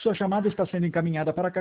Sua chamada está sendo encaminhada para a caixa